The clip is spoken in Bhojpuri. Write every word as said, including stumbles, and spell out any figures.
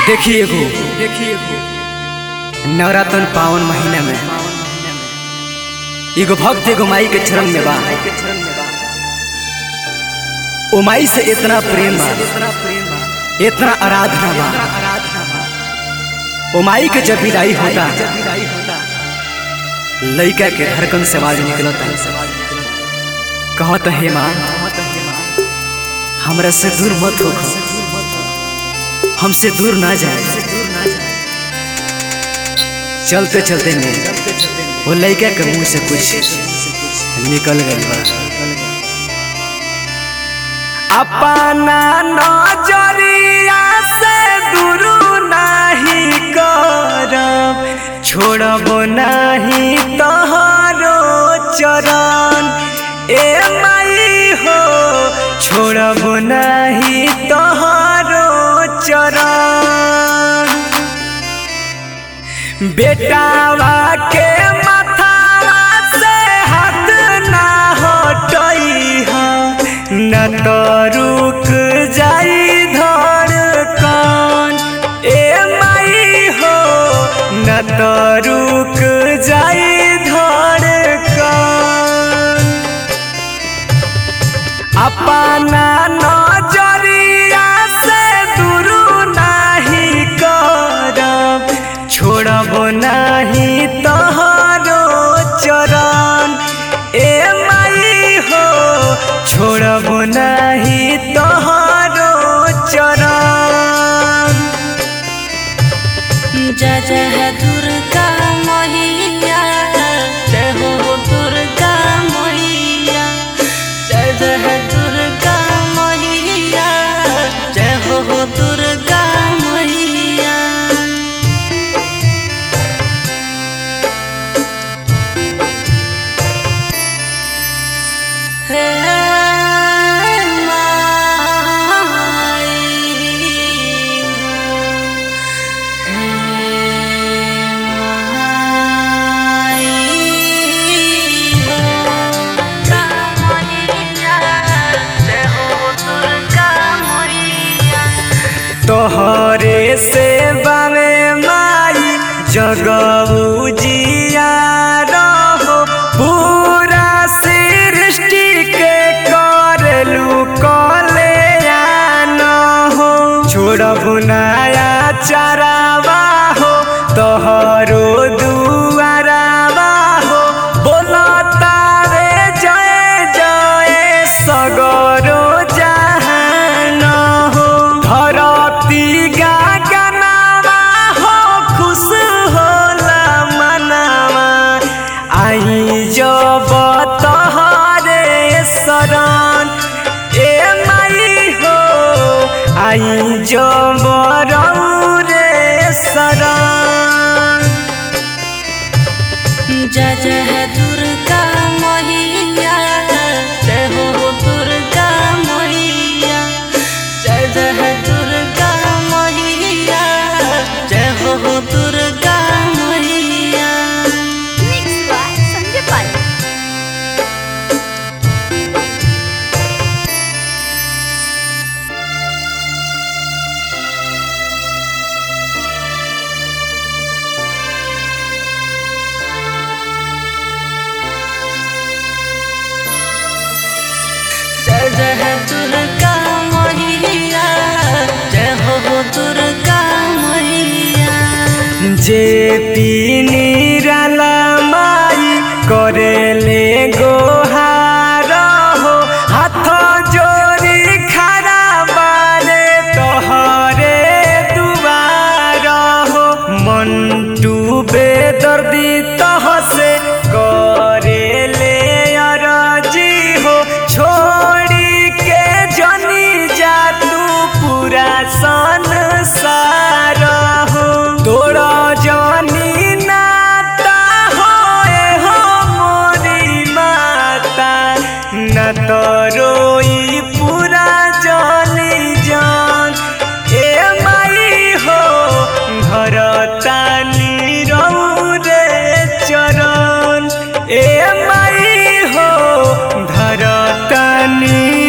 देखिए गो देखिए नवरात्र पावन महीना में एगो भक्त एगो माई के चरण में बा। ओ माई से इतना प्रेम बा, इतना आराधना बा। ओ माई के जब विदाई होता लड़का के धड़कन से आवाज निकलता, कहत हे माँ हमरा से दूर मत हो, हमसे दूर ना जाए। चलते चलते में वो लड़का के मुंह से कुछ निकल गई बा। अपना नजरिया से दूर नहीं करब, छोड़ब नहीं तोहरो चरण। ए माई हो छोड़ब नहीं तोहरो चरण। बेटावा के माथावा से हाथ ना हटई न तो रुक जाई धड़कन। ए माई हो न तो रुक जाई धड़कन। अपना नजरिया से दूर नहीं करब, छोड़ब नहीं तोहरो चरण। ए माई हो छोड़ब नहीं तोहरो चरण। जय जय दुर्गा मैया, जय हो दुर्गा मैया, जय जय दुर्गा मैया, जय हो दुर्गा मैया। तोहरे से बावे माई जगऊ जिया रहो, पूरा सृष्टि के करलू कल्याण हो। छोड़ब नया चरावा हो तोहरो दुआरावा हो, बोलता रे जय जय सगरो जहान हो। धरती गगनवा हो खुश होला मनवा, आई जब तोहरे शरण। ए माई हो आई जब रौरे शरण। जय जय दुर्गा मैया, जय हो दुर्गा मैया, जय जय दुर्गा मैया, जय हो दुर्गा मैया। Mixed by Sanjay Pal. जय जय दुर्गा मैया, जय हो दुर्गा मैया। जे पी निराला माई करेले गोहार हो, हाथ जोड़ी खड़ा बारे तोहरे दुआर हो। मंटू बेदर्दी तह से करेले अरजी हो, छोड़ी के जनी जा तू पूरा संसार हो। तोड़ा जानी नाता हो ए हो मोरी माता, न तो रोई पूरा जानी जान। ए माई हो घर तानी रौरे चरण। ए माई हो धर तानी